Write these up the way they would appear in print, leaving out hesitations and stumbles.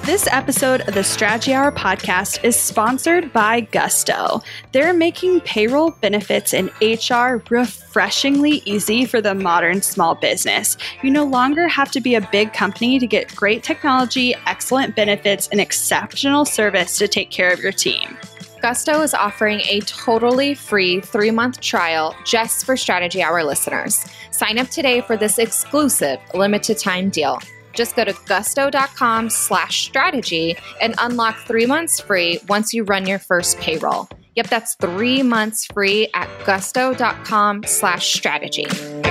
This episode of the Strategy Hour podcast is sponsored by Gusto. They're making payroll, benefits, and HR refreshingly easy for the modern small business. You no longer have to be a big company to get great technology, excellent benefits, and exceptional service to take care of your team. Gusto is offering a totally free 3-month trial just for Strategy Hour listeners. Sign up today for this exclusive limited time deal. Just go to gusto.com/strategy and unlock 3 months free once you run your first payroll. Yep, that's 3 months free at gusto.com/strategy.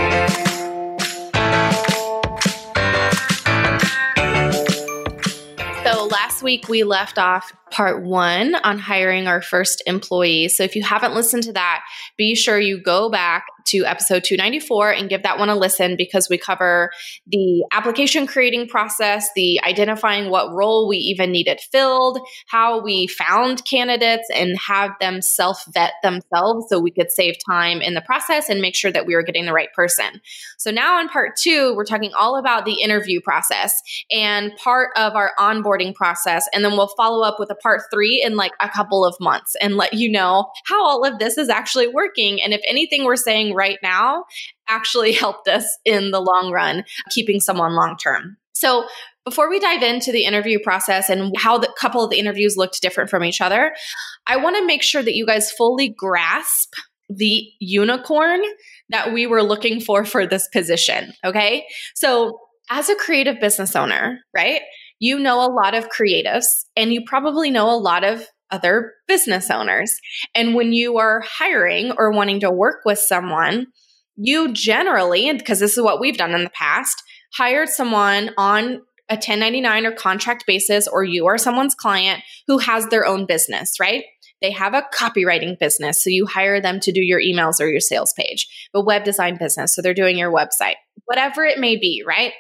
So last week we left off part 1 on hiring our first employee. So if you haven't listened to that, be sure you go back to episode 294 and give that one a listen, because we cover the application creating process, the identifying what role we even needed filled, how we found candidates and have them self-vet themselves so we could save time in the process and make sure that we were getting the right person. So now in part 2, we're talking all about the interview process and part of our onboarding process. And then we'll follow up with a part 3 in like a couple of months and let you know how all of this is actually working. And if anything we're saying right now actually helped us in the long run, keeping someone long-term. So before we dive into the interview process and how the couple of the interviews looked different from each other, I want to make sure that you guys fully grasp the unicorn that we were looking for this position. Okay. So as a creative business owner, right? You know a lot of creatives and you probably know a lot of other business owners. And when you are hiring or wanting to work with someone, you generally, and because this is what we've done in the past, hired someone on a 1099 or contract basis, or you are someone's client who has their own business, right? They have a copywriting business, so you hire them to do your emails or your sales page. A web design business, so they're doing your website, whatever it may be, right?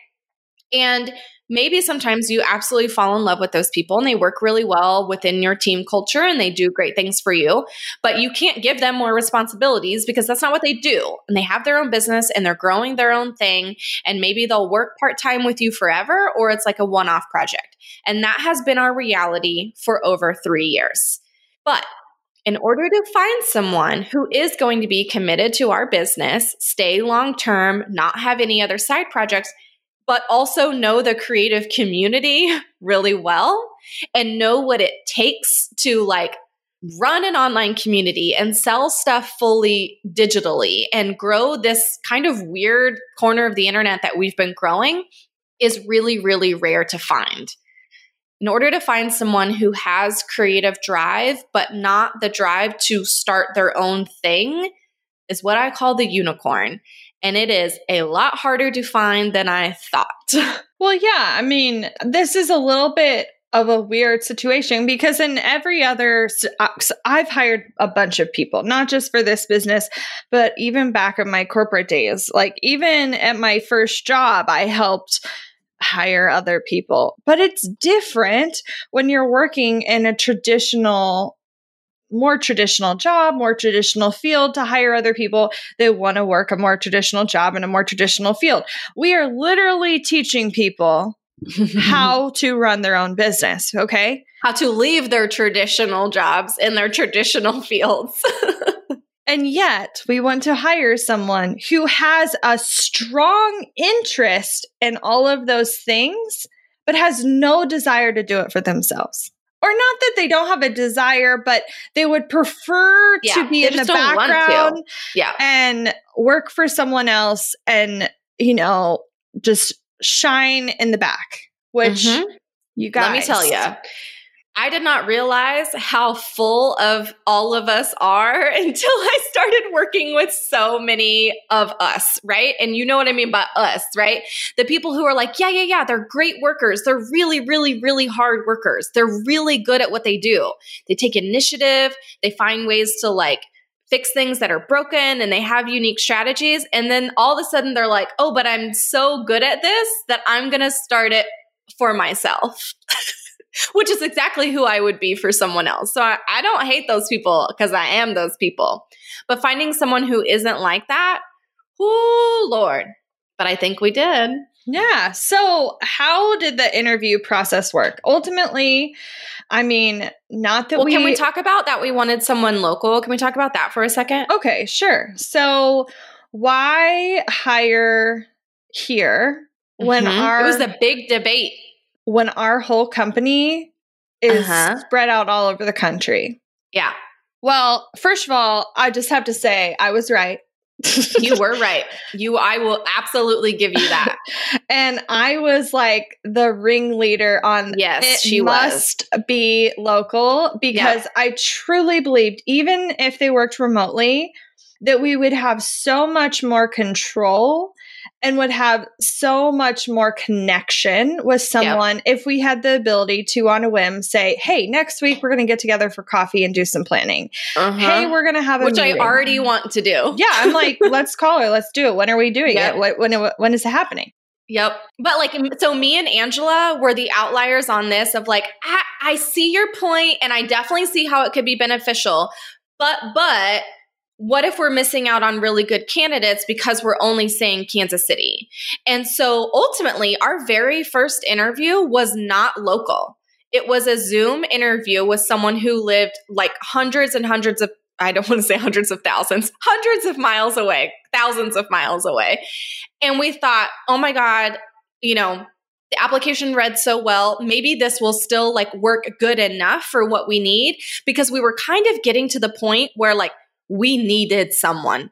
And maybe sometimes you absolutely fall in love with those people and they work really well within your team culture and they do great things for you, but you can't give them more responsibilities because that's not what they do. And they have their own business and they're growing their own thing. And maybe they'll work part-time with you forever, or it's like a one-off project. And that has been our reality for over 3 years. But in order to find someone who is going to be committed to our business, stay long-term, not have any other side projects, but also know the creative community really well and know what it takes to like run an online community and sell stuff fully digitally and grow this kind of weird corner of the internet that we've been growing is really, really rare to find. In order to find someone who has creative drive, but not the drive to start their own thing, is what I call the unicorn. And it is a lot harder to find than I thought. Well, yeah, I mean, this is a little bit of a weird situation because in every other, I've hired a bunch of people, not just for this business, but even back in my corporate days. Like even at my first job, I helped hire other people. But it's different when you're working in a more traditional job, more traditional field to hire other people that want to work a more traditional job in a more traditional field. We are literally teaching people how to run their own business, okay? How to leave their traditional jobs in their traditional fields. And yet we want to hire someone who has a strong interest in all of those things, but has no desire to do it for themselves. Or not that they don't have a desire, but they would prefer to be in the background and work for someone else and, just shine in the back, which you guys. Let me tell you, I did not realize how full of all of us are until I started working with so many of us, right? And you know what I mean by us, right? The people who are like, yeah, they're great workers. They're really, really, really hard workers. They're really good at what they do. They take initiative. They find ways to like fix things that are broken and they have unique strategies. And then all of a sudden they're like, oh, but I'm so good at this that I'm going to start it for myself. Which is exactly who I would be for someone else. So I don't hate those people because I am those people. But finding someone who isn't like that, oh, Lord. But I think we did. Yeah. So how did the interview process work? Ultimately, I mean, not that can we talk about that we wanted someone local? Can we talk about that for a second? Okay, sure. So why hire here when it was the big debate. When our whole company is spread out all over the country? Yeah. Well, first of all, I just have to say I was right. You were right. I will absolutely give you that. And I was like the ringleader on she must be local, because I truly believed, even if they worked remotely, that we would have so much more control and would have so much more connection with someone if we had the ability to, on a whim, say, hey, next week we're going to get together for coffee and do some planning. Hey, we're going to have a meeting. I already want to do. Yeah, I'm like, let's call her. Let's do it. When are we doing it? When is it happening? Yep. But like, so me and Angela were the outliers on this of like, I see your point and I definitely see how it could be beneficial. But what if we're missing out on really good candidates because we're only saying Kansas City? And so ultimately, our very first interview was not local. It was a Zoom interview with someone who lived like hundreds and hundreds of, I don't want to say hundreds of thousands, hundreds of miles away, thousands of miles away. And we thought, oh my God, the application read so well, maybe this will still like work good enough for what we need, because we were kind of getting to the point where like, we needed someone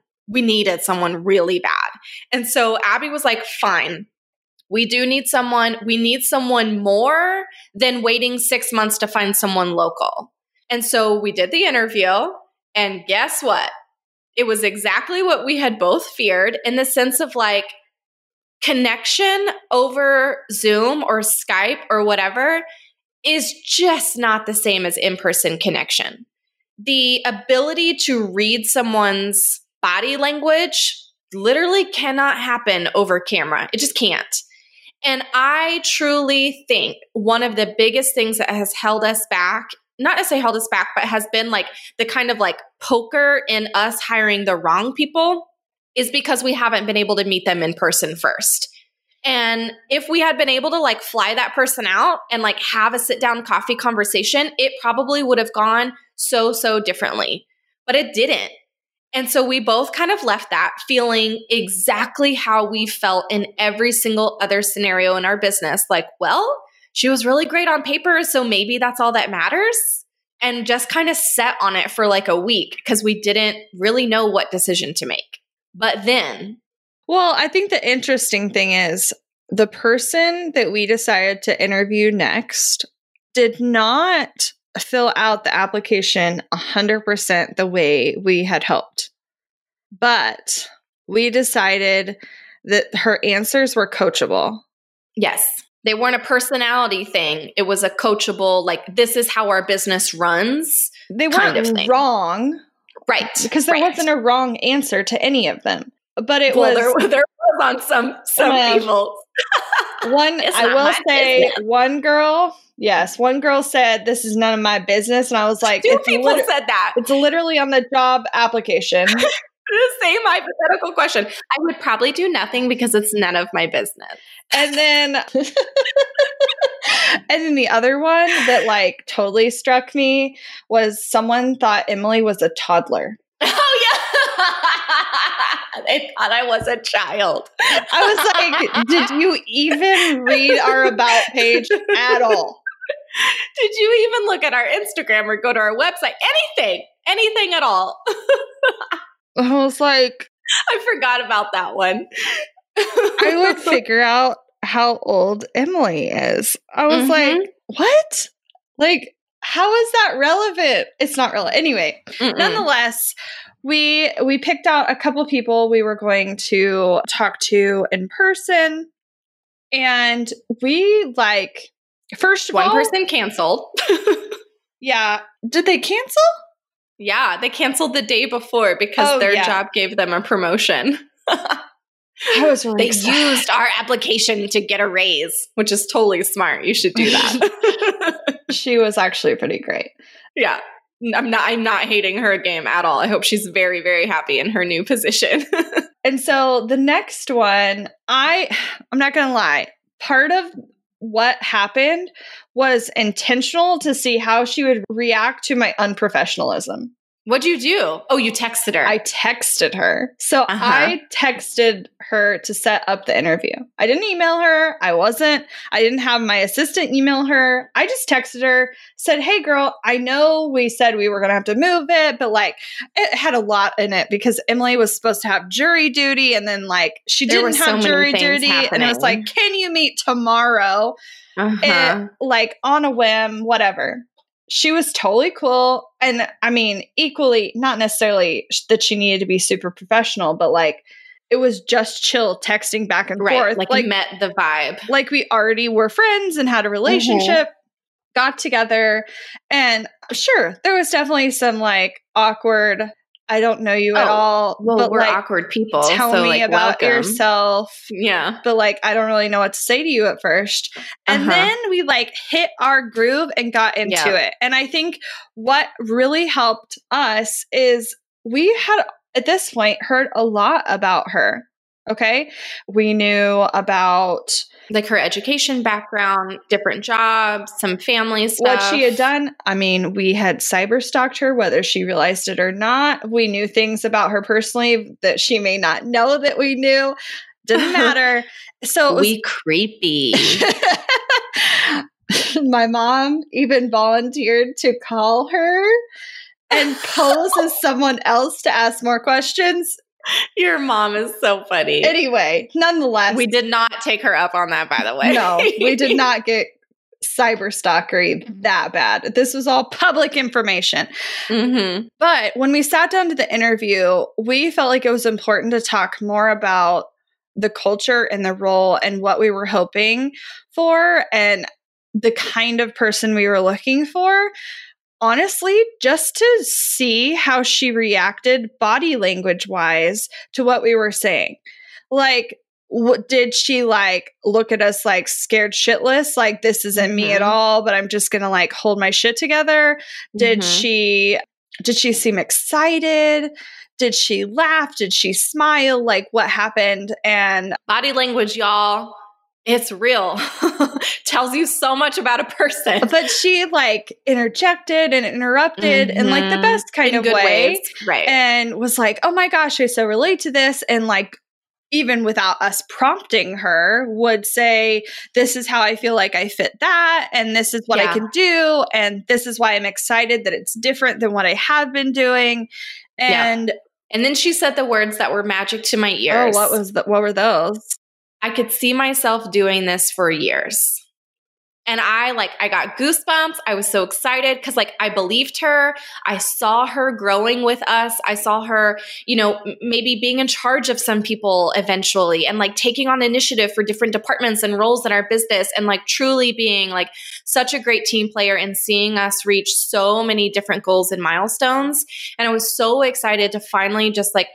really bad. And so Abby was like, fine, we do need someone. We need someone more than waiting 6 months to find someone local. And so we did the interview, and guess what? It was exactly what we had both feared, in the sense of like, connection over Zoom or Skype or whatever is just not the same as in-person connection. The ability to read someone's body language literally cannot happen over camera. It just can't. And I truly think one of the biggest things that has held us back, not necessarily held us back, but has been like the kind of like poker in us hiring the wrong people, is because we haven't been able to meet them in person first. And if we had been able to like fly that person out and like have a sit down coffee conversation, it probably would have gone so differently, but it didn't. And so we both kind of left that feeling exactly how we felt in every single other scenario in our business. Like, well, she was really great on paper, so maybe that's all that matters. And just kind of set on it for like a week because we didn't really know what decision to make. But then, well, I think the interesting thing is the person that we decided to interview next did not fill out the application 100% the way we had hoped. But we decided that her answers were coachable. Yes. They weren't a personality thing. It was a coachable, like, this is how our business runs. They weren't wrong. Right. Because there wasn't a wrong answer to any of them. But it was... There was on some people. I will say, one girl said, this is none of my business. And I was like... Two people said that. It's literally on the job application. The same hypothetical question. I would probably do nothing because it's none of my business. And then... And then the other one that like totally struck me was someone thought Emily was a toddler. Oh, yeah. They thought I was a child. I was like, did you even read our about page at all? Did you even look at our Instagram or go to our website? Anything at all. I was like, I forgot about that one. I would figure out how old Emily is. I was like, what? Like, how is that relevant? It's not relevant. Anyway, nonetheless, we picked out a couple of people we were going to talk to in person. And we like, first of all, one person canceled. Yeah. Did they cancel? Yeah, they canceled the day before because their job gave them a promotion. I was really They used our application to get a raise, which is totally smart. You should do that. She was actually pretty great. Yeah. I'm not hating her game at all. I hope she's very, very happy in her new position. And so the next one, I'm not going to lie. Part of what happened was intentional to see how she would react to my unprofessionalism. What'd you do? Oh, you texted her. I texted her. So I texted her to set up the interview. I didn't email her. I didn't have my assistant email her. I just texted her, said, hey girl, I know we said we were going to have to move it, but like it had a lot in it because Emily was supposed to have jury duty. And then like she didn't have jury duty. And it was like, can you meet tomorrow? And like on a whim, whatever. She was totally cool. And I mean, equally, not necessarily that she needed to be super professional, but like it was just chill texting back and forth. Like met the vibe. Like we already were friends and had a relationship, got together. And sure, there was definitely some like awkward, I don't know you at all. Well, but we're like, awkward people. Tell so me like, about welcome. yourself. Yeah. But like, I don't really know what to say to you at first. And then we like hit our groove and got into it. And I think what really helped us is we had at this point heard a lot about her. Okay. We knew about like her education background, different jobs, some family stuff. What she had done. I mean, we had cyber stalked her, whether she realized it or not. We knew things about her personally that she may not know that we knew. Didn't matter. So we creepy. My mom even volunteered to call her and pose as someone else to ask more questions. Your mom is so funny. Anyway, nonetheless. We did not take her up on that, by the way. No, we did not get cyber stalkery that bad. This was all public information. But when we sat down to the interview, we felt like it was important to talk more about the culture and the role and what we were hoping for and the kind of person we were looking for. Honestly, just to see how she reacted body language wise to what we were saying. Like, did she like look at us like scared shitless? Like, this isn't me at all, but I'm just going to like hold my shit together. Did she seem excited? Did she laugh? Did she smile? Like, what happened? And body language, y'all. It's real. Tells you so much about a person. But she like interjected and interrupted in like the best kind of way. Ways. Right. And was like, oh my gosh, I so relate to this. And like, even without us prompting her, would say, this is how I feel like I fit that. And this is what I can do. And this is why I'm excited that it's different than what I have been doing. And then she said the words that were magic to my ears. Oh, what were those? I could see myself doing this for years. And I got goosebumps. I was so excited because like I believed her. I saw her growing with us. I saw her, maybe being in charge of some people eventually and like taking on initiative for different departments and roles in our business and like truly being like such a great team player and seeing us reach so many different goals and milestones. And I was so excited to finally just like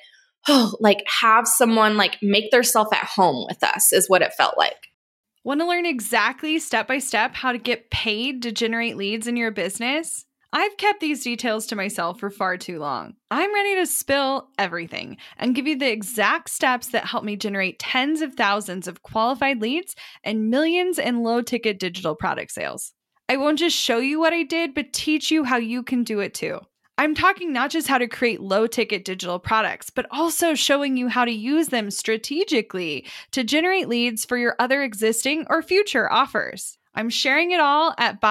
have someone like make theirself at home with us is what it felt like. Want to learn exactly step by step how to get paid to generate leads in your business? I've kept these details to myself for far too long. I'm ready to spill everything and give you the exact steps that help me generate tens of thousands of qualified leads and millions in low-ticket digital product sales. I won't just show you what I did, but teach you how you can do it too. I'm talking not just how to create low-ticket digital products, but also showing you how to use them strategically to generate leads for your other existing or future offers. I'm sharing it all at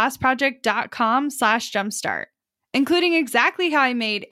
bossproject.com/jumpstart, including exactly how I made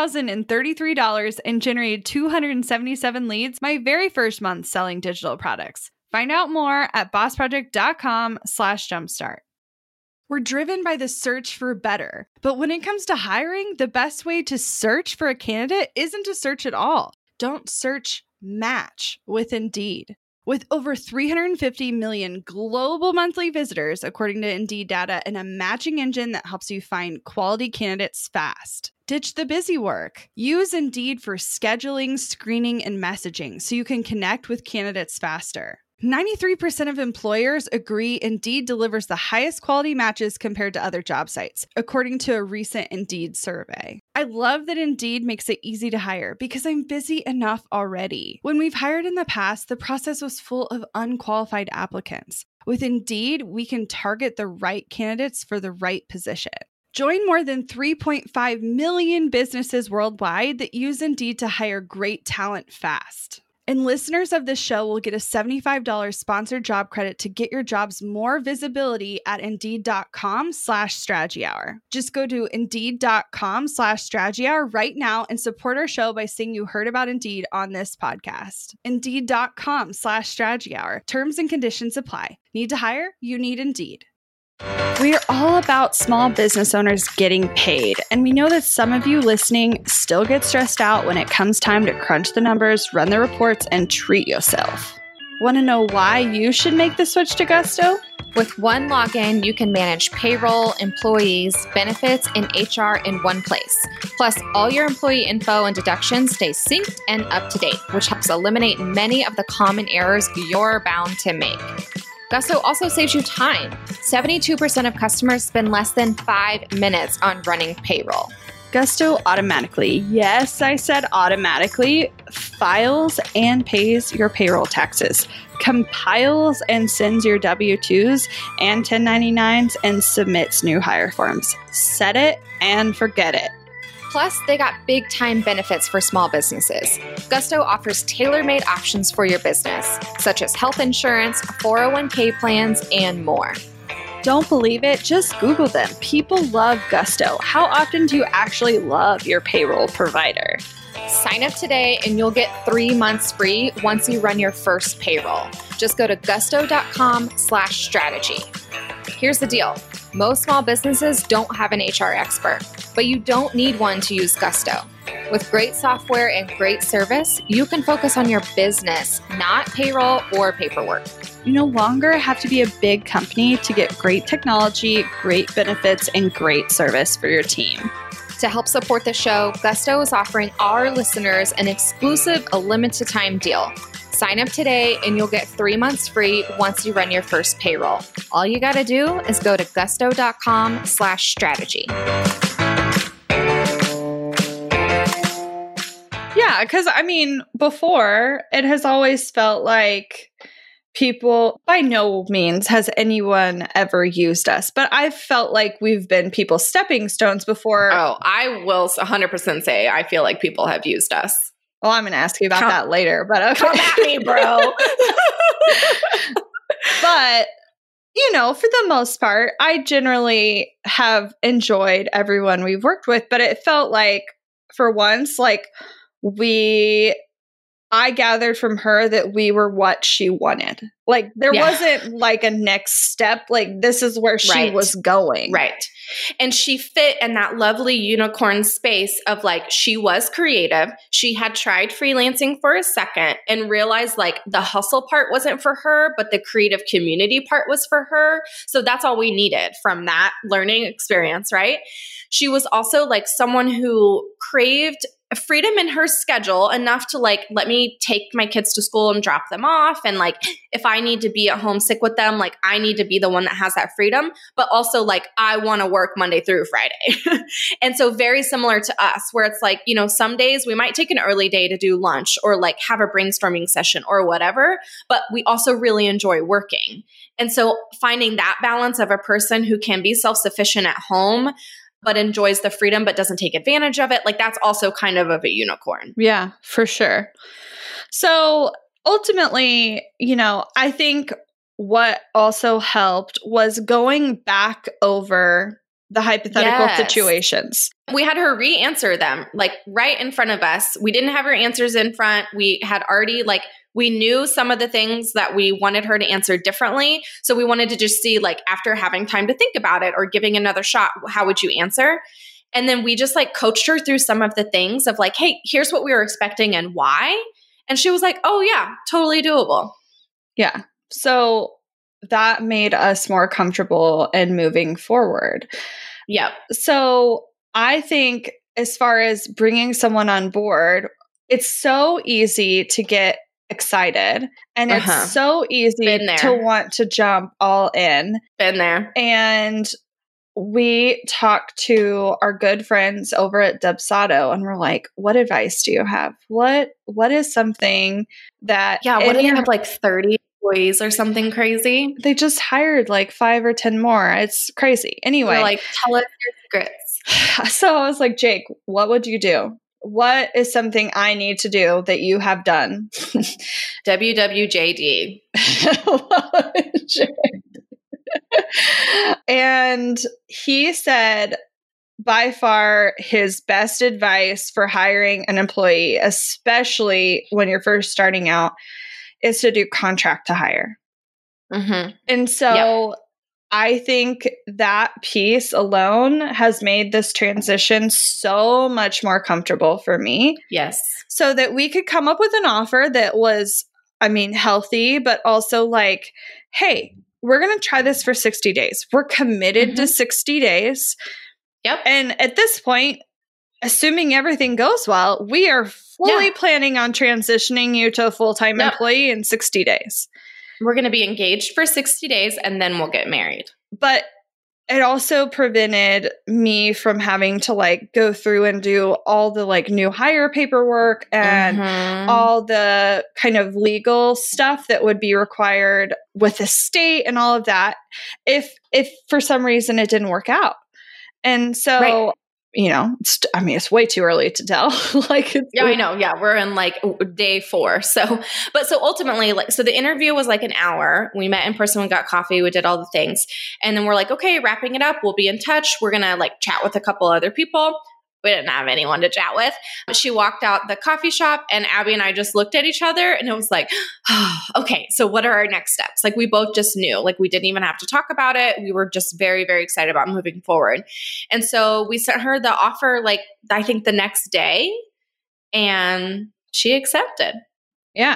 $8,033 and generated 277 leads my very first month selling digital products. Find out more at bossproject.com/jumpstart. We're driven by the search for better. But when it comes to hiring, the best way to search for a candidate isn't to search at all. Don't search, match with Indeed. With over 350 million global monthly visitors, according to Indeed data, and a matching engine that helps you find quality candidates fast. Ditch the busy work. Use Indeed for scheduling, screening, and messaging so you can connect with candidates faster. 93% of employers agree Indeed delivers the highest quality matches compared to other job sites, according to a recent Indeed survey. I love that Indeed makes it easy to hire because I'm busy enough already. When we've hired in the past, the process was full of unqualified applicants. With Indeed, we can target the right candidates for the right position. Join more than 3.5 million businesses worldwide that use Indeed to hire great talent fast. And listeners of this show will get a $75 sponsored job credit to get your jobs more visibility at Indeed.com/Strategy Hour. Just go to Indeed.com/Strategy Hour right now and support our show by saying you heard about Indeed on this podcast. Indeed.com/Strategy Hour. Terms and conditions apply. Need to hire? You need Indeed. We're all about small business owners getting paid, and we know that some of you listening still get stressed out when it comes time to crunch the numbers, run the reports, and treat yourself. Want to know why you should make the switch to Gusto? With one login, you can manage payroll, employees, benefits, and HR in one place. Plus, all your employee info and deductions stay synced and up to date, which helps eliminate many of the common errors you're bound to make. Gusto also saves you time. 72% of customers spend less than 5 minutes on running payroll. Gusto automatically, yes, I said automatically, files and pays your payroll taxes, compiles and sends your W-2s and 1099s, and submits new hire forms. Set it and forget it. Plus, they got big time benefits for small businesses. Gusto offers tailor-made options for your business, such as health insurance, 401k plans, and more. Don't believe it? Just Google them. People love Gusto. How often do you actually love your payroll provider? Sign up today and you'll get 3 months free once you run your first payroll. Just go to gusto.com/strategy. Here's the deal. Most small businesses don't have an HR expert, but you don't need one to use Gusto. With great software and great service, you can focus on your business, not payroll or paperwork. You no longer have to be a big company to get great technology, great benefits, and great service for your team. To help support the show, Gusto is offering our listeners an exclusive, limited time deal. Sign up today and you'll get 3 months free once you run your first payroll. All you got to do is go to gusto.com/strategy. Yeah, because I mean, before it has always felt like people, by no means has anyone ever used us, but I've felt like we've been people's stepping stones before. Oh, I will 100% say I feel like people have used us. Well, I'm going to ask you about that later, but okay. Come at me, bro. But, you know, for the most part, I generally have enjoyed everyone we've worked with, but it felt like for once, like I gathered from her that we were what she wanted. Like there wasn't like a next step. Like this is where she was going. Right. And she fit in that lovely unicorn space of like, she was creative. She had tried freelancing for a second and realized like the hustle part wasn't for her, but the creative community part was for her. So that's all we needed from that learning experience, right? She was also like someone who craved freedom in her schedule enough to like, let me take my kids to school and drop them off. And like, if I need to be at home sick with them, like I need to be the one that has that freedom, but also like, I want to work Monday through Friday. And so very similar to us where it's like, you know, some days we might take an early day to do lunch or like have a brainstorming session or whatever, but we also really enjoy working. And so finding that balance of a person who can be self-sufficient at home, but enjoys the freedom, but doesn't take advantage of it. Like that's also kind of a unicorn. Yeah, for sure. So ultimately, you know, I think what also helped was going back over the hypothetical situations. We had her re-answer them like right in front of us. We didn't have her answers in front. We had already like, we knew some of the things that we wanted her to answer differently. So we wanted to just see like after having time to think about it or giving another shot, how would you answer? And then we just like coached her through some of the things of like, hey, here's what we were expecting and why. And she was like, oh yeah, totally doable. Yeah. So that made us more comfortable in moving forward. Yep. So I think as far as bringing someone on board, it's so easy to get excited. And it's so easy to want to jump all in. Been there. And we talked to our good friends over at Dubsado and we're like, what advice do you have? What is something that... Yeah, what do they have, like 30 employees or something crazy? They just hired like 5 or 10 more. It's crazy. Anyway. They're like, tell us your secrets. So I was like, Jake, what would you do? What is something I need to do that you have done? WWJD. And he said, by far, his best advice for hiring an employee, especially when you're first starting out, is to do contract to hire. And so I think that piece alone has made this transition so much more comfortable for me. Yes. So that we could come up with an offer that was, healthy, but also like, hey, we're going to try this for 60 days. We're committed to 60 days. Yep. And at this point, assuming everything goes well, we are fully planning on transitioning you to a full-time employee in 60 days. We're going to be engaged for 60 days and then we'll get married. But it also prevented me from having to like go through and do all the like new hire paperwork and all the kind of legal stuff that would be required with the state and all of that if for some reason it didn't work out. And so, it's way too early to tell. I know. Yeah. We're in like day 4. So ultimately, so the interview was like an hour. We met in person, we got coffee, we did all the things. And then we're like, okay, wrapping it up. We'll be in touch. We're going to like chat with a couple other people. We didn't have anyone to chat with. She walked out the coffee shop and Abby and I just looked at each other and it was like, okay, so what are our next steps? Like we both just knew, like we didn't even have to talk about it. We were just very, very excited about moving forward. And so we sent her the offer, like I think the next day, and she accepted. Yeah.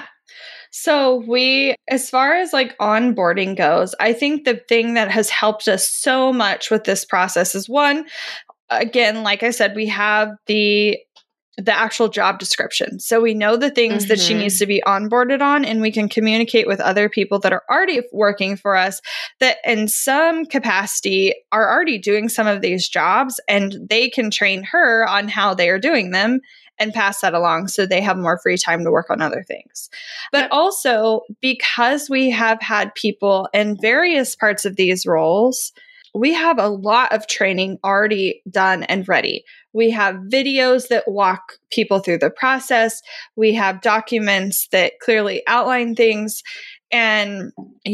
So as far as like onboarding goes, I think the thing that has helped us so much with this process is one, again, like I said, we have the actual job description. So we know the things that she needs to be onboarded on, and we can communicate with other people that are already working for us that in some capacity are already doing some of these jobs, and they can train her on how they are doing them and pass that along so they have more free time to work on other things. But also, because we have had people in various parts of these roles, we have a lot of training already done and ready. We have videos that walk people through the process. We have documents that clearly outline things. And,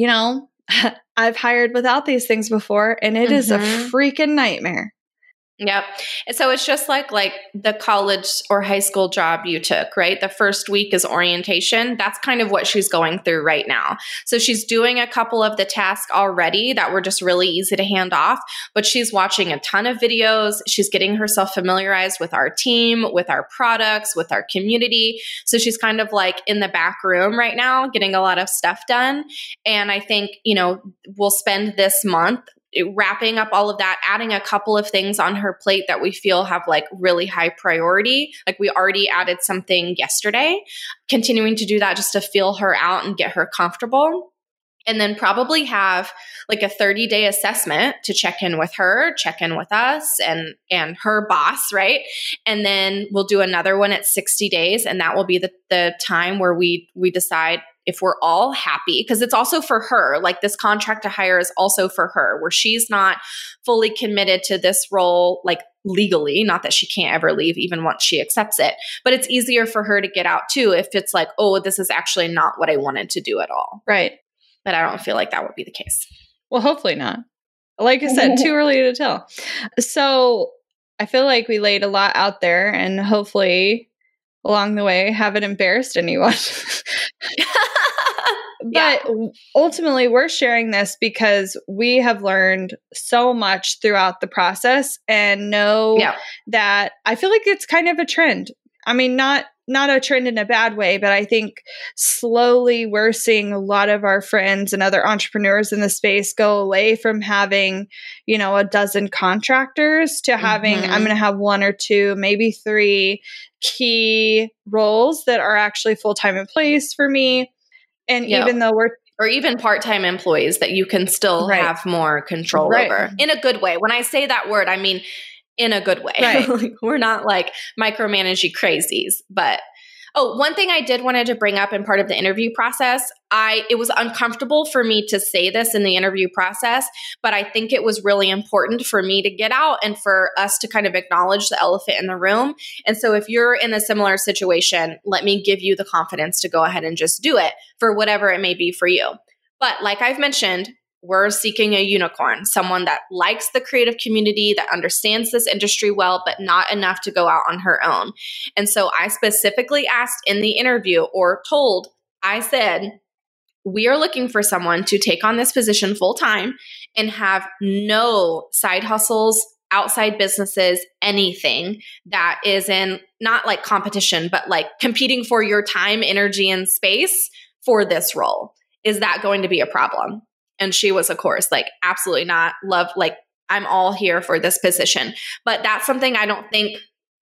I've hired without these things before, and it is a freaking nightmare. Yep. And so it's just like the college or high school job you took, right? The first week is orientation. That's kind of what she's going through right now. So she's doing a couple of the tasks already that were just really easy to hand off, but she's watching a ton of videos. She's getting herself familiarized with our team, with our products, with our community. So she's kind of like in the back room right now, getting a lot of stuff done. And I think, we'll spend this month wrapping up all of that, adding a couple of things on her plate that we feel have like really high priority. Like we already added something yesterday, continuing to do that just to feel her out and get her comfortable. And then probably have like a 30-day assessment to check in with her, check in with us and her boss, right? And then we'll do another one at 60 days. And that will be the time where we decide if we're all happy, because it's also for her. Like this contract to hire is also for her, where she's not fully committed to this role, like legally, not that she can't ever leave even once she accepts it, but it's easier for her to get out too if it's like, oh, this is actually not what I wanted to do at all. Right. But I don't feel like that would be the case. Well, hopefully not. Like I said, too early to tell. So I feel like we laid a lot out there, and hopefully along the way haven't embarrassed anyone. But ultimately, we're sharing this because we have learned so much throughout the process and know that I feel like it's kind of a trend. I mean, not a trend in a bad way, but I think slowly we're seeing a lot of our friends and other entrepreneurs in the space go away from having, a dozen contractors to having, I'm going to have 1 or 2, maybe 3 key roles that are actually full-time employees for me. And even though or even part-time employees that you can still have more control over in a good way. When I say that word, I mean in a good way. Right. We're not like micromanaging crazies. But one thing I did wanted to bring up in part of the interview process, it was uncomfortable for me to say this in the interview process, but I think it was really important for me to get out and for us to kind of acknowledge the elephant in the room. And so if you're in a similar situation, let me give you the confidence to go ahead and just do it for whatever it may be for you. But like I've mentioned, we're seeking a unicorn, someone that likes the creative community, that understands this industry well, but not enough to go out on her own. And so I specifically asked in the interview I said, we are looking for someone to take on this position full time and have no side hustles, outside businesses, anything that is in not like competition, but like competing for your time, energy, and space for this role. Is that going to be a problem? And she was, of course, like, absolutely not. I'm all here for this position. But that's something I don't think,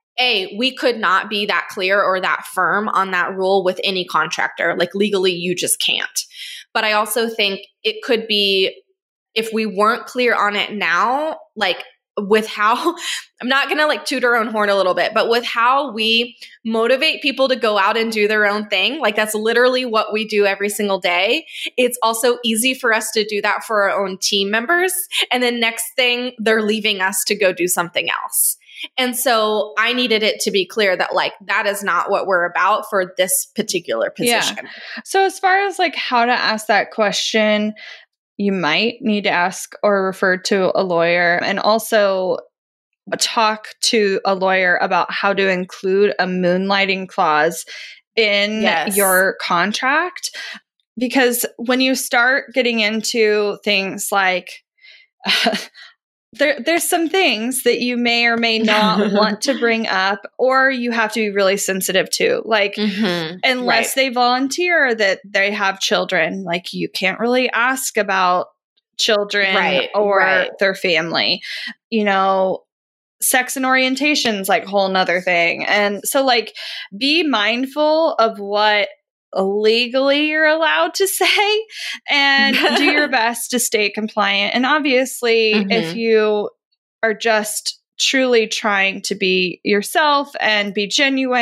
we could not be that clear or that firm on that rule with any contractor. Like legally, you just can't. But I also think it could be, if we weren't clear on it now, like with how, I'm not going to like toot our own horn a little bit, but with how we motivate people to go out and do their own thing, like that's literally what we do every single day. It's also easy for us to do that for our own team members. And then next thing, they're leaving us to go do something else. And so I needed it to be clear that like, that is not what we're about for this particular position. Yeah. So as far as like how to ask that question, you might need to ask or refer to a lawyer, and also talk to a lawyer about how to include a moonlighting clause in your contract. Because when you start getting into things like there's some things that you may or may not want to bring up, or you have to be really sensitive to. Like, unless they volunteer that they have children, like you can't really ask about children or their family. Sex and orientation's like a whole nother thing. And so like be mindful of what legally you're allowed to say and do your best to stay compliant. And obviously, if you are just truly trying to be yourself and be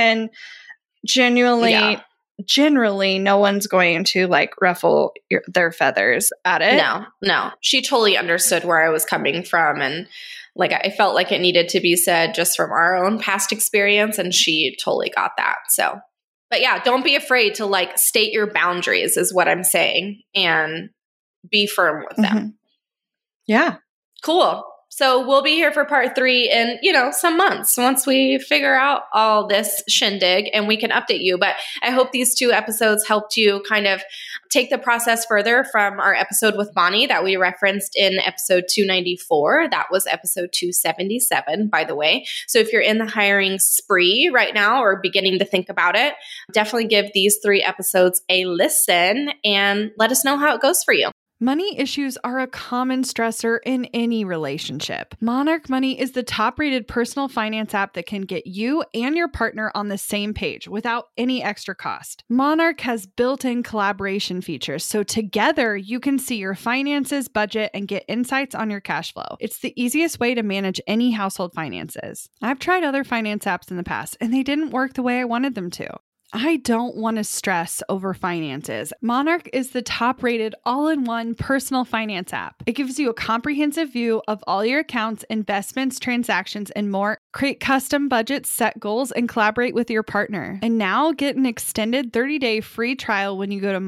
generally, no one's going to like ruffle their feathers at it. No. She totally understood where I was coming from. And like, I felt like it needed to be said just from our own past experience. And she totally got that. So, but yeah, don't be afraid to like state your boundaries is what I'm saying, and be firm with them. Yeah. Cool. So we'll be here for part 3 in, some months once we figure out all this shindig and we can update you. But I hope these 2 episodes helped you kind of take the process further from our episode with Bonnie that we referenced in episode 294. That was episode 277, by the way. So if you're in the hiring spree right now or beginning to think about it, definitely give these 3 episodes a listen and let us know how it goes for you. Money issues are a common stressor in any relationship. Monarch Money is the top-rated personal finance app that can get you and your partner on the same page without any extra cost. Monarch has built-in collaboration features, so together you can see your finances, budget, and get insights on your cash flow. It's the easiest way to manage any household finances. I've tried other finance apps in the past, and they didn't work the way I wanted them to. I don't want to stress over finances. Monarch is the top-rated all-in-one personal finance app. It gives you a comprehensive view of all your accounts, investments, transactions, and more. Create custom budgets, set goals, and collaborate with your partner. And now get an extended 30-day free trial when you go to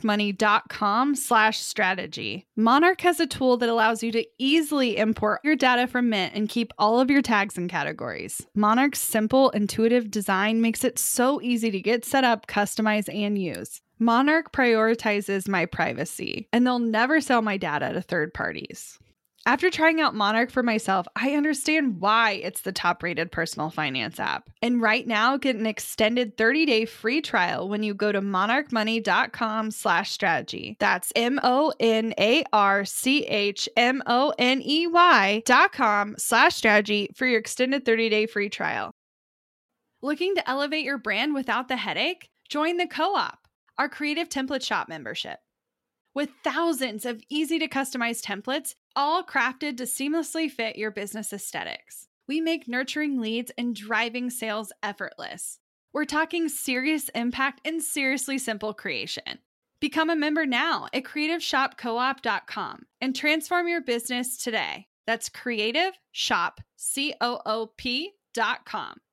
monarchmoney.com/strategy. Monarch has a tool that allows you to easily import your data from Mint and keep all of your tags and categories. Monarch's simple, intuitive design makes it so easy to get set up, customize, and use. Monarch prioritizes my privacy, and they'll never sell my data to third parties. After trying out Monarch for myself, I understand why it's the top-rated personal finance app. And right now, get an extended 30-day free trial when you go to monarchmoney.com/strategy. That's MONARCHMONEY.com/strategy for your extended 30-day free trial. Looking to elevate your brand without the headache? Join the Co-op, our creative template shop membership. With thousands of easy to customize templates, all crafted to seamlessly fit your business aesthetics, we make nurturing leads and driving sales effortless. We're talking serious impact and seriously simple creation. Become a member now at creativeshopcoop.com and transform your business today. That's creativeshopcoop.com.